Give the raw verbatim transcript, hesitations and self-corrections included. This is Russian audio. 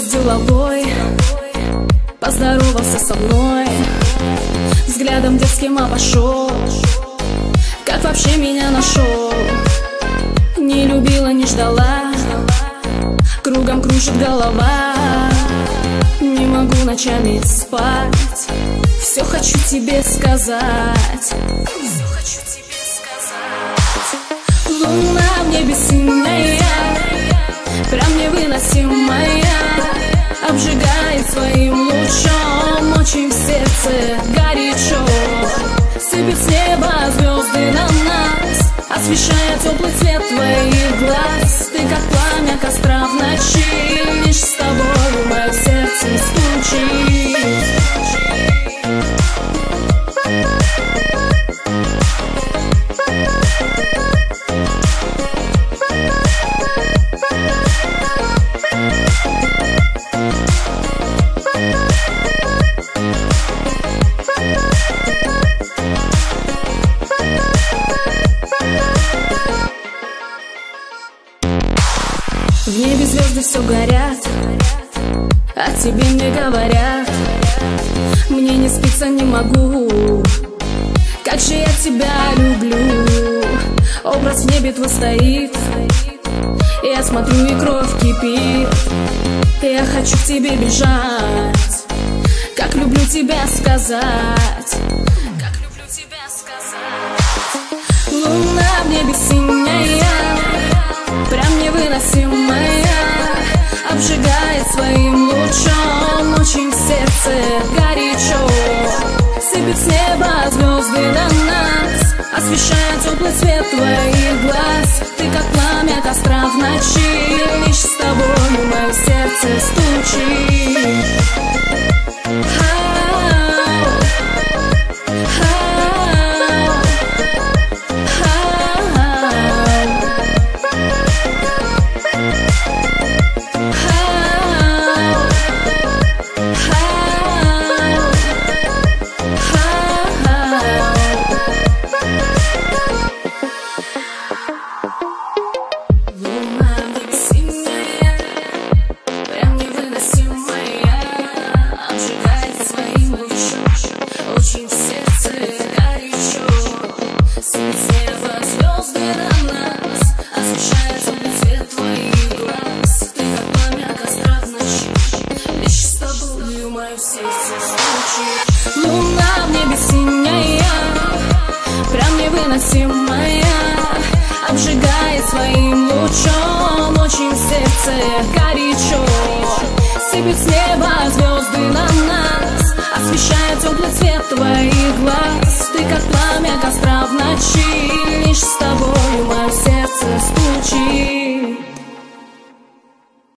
весь деловой, поздоровался со мной, взглядом детским обошел. Как вообще меня нашел? Не любила, не ждала, кругом кружит голова. Не могу ночами спать, все хочу тебе сказать, все хочу тебе сказать. Луна в небе синяя, прям невыносимая, обжигает своим лучом, очень в сердце горячо. Сыпет с неба звезды на нас, освещая теплый цвет твоих глаз. Ты как пламя костра в ночи, лишь с тобой мое сердце стучит. В небе звезды все горят, а тебе мне говорят. Мне не спится, не могу, как же я тебя люблю. Образ в небе твой стоит, я смотрю и кровь кипит. Я хочу к тебе бежать, как люблю тебя сказать, как люблю тебя сказать. Луна в небе синяя, прям невыносимая, обжигает своим лучом, очень в сердце горячо. Сыпет с неба звезды на нас, освещая теплый цвет твоих глаз. Ты как пламя костра в ночи, лишь с тобой мое сердце стучит. Луна в небе синяя, прям невыносимая, обжигает своим лучом, очень в сердце горячо. Сыпет с неба звезды на нас, освещая теплый цвет твоих глаз. Ты как пламя костра в ночи,